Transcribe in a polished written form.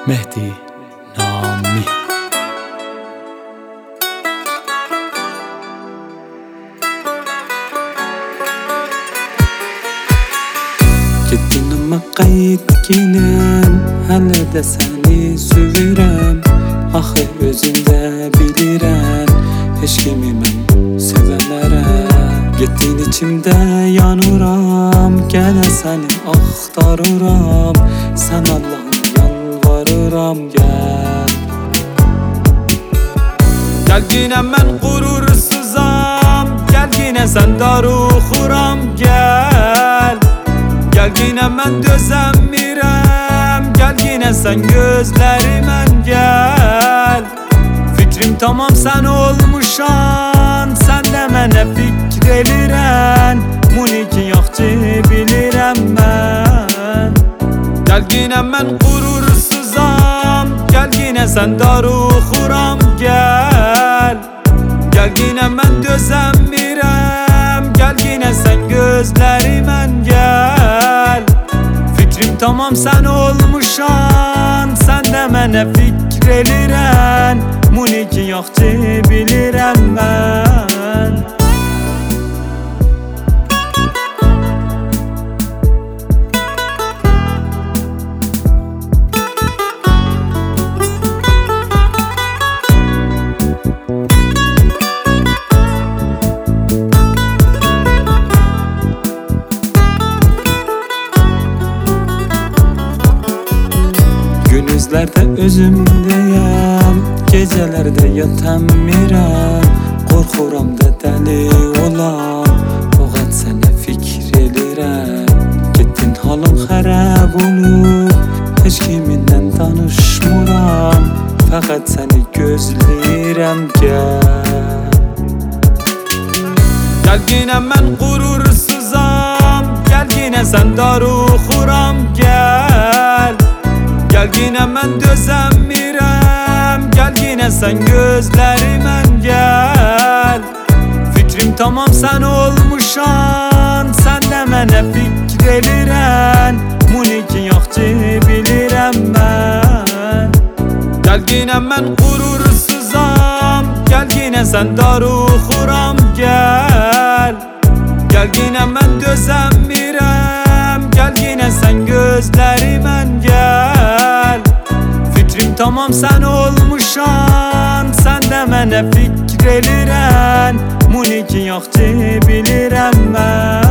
Mehdi Nami. Gittin ama qayıtginem, hələ də səni süvürəm. Axı özündə bilirəm, heç kimi mən sevəmərəm. Gittin içimdə yanıram, gələ səni axtarıram. Sən Allah'ım yalvarıram, gəl. Gəl yine mən qurursuzam, gəl yine sən darıxıram, gəl. Gəl yine mən dözəmirəm, gəl yine sən gözlərimən gəl. Fikrim tamam sən olmuşan, sən də mənə fikr elirən. Muniki yaxşı bilirəm mən. Gəl yine mən qurursuzam, gəl yine sən darıxıram, gəl. Gəl yine mən dözəmirəm, gəl yine sən gözlərimən gəl. Fikrim tamam sən olmuşan, sən də mənə fikr elirən. Muniki yaxşı bilirəm mən. Gündüzlərdə özümdəyəm, gecələrdə yatamıram. Qorxuram da dəli olan, fəqət sənə fikr elirəm. Getdin halım xərab olub, heç kiminlə danışmıram. Fəqət səni gözləyirəm, gəl. Gəl yine mən qurursuzam, gəl yine sən darıxıram, gəl. Gəl yine mən dözəmirəm, gəl yine sən gözlərimən gəl. Fikrim tamam sən olmuşan, sən də mənə fikr elirən. Muniki yaxşı bilirəm mən. Gəl yine mən qurursuzam, gəl yine sən darıxıram, gəl. Gəl yine mən dözəmirəm, gəl yine sən gözlərimən gəl. Fikrim tamam sən olmuşan, sən də mənə fikr elirən. Muniki yaxşı bilirəm mən.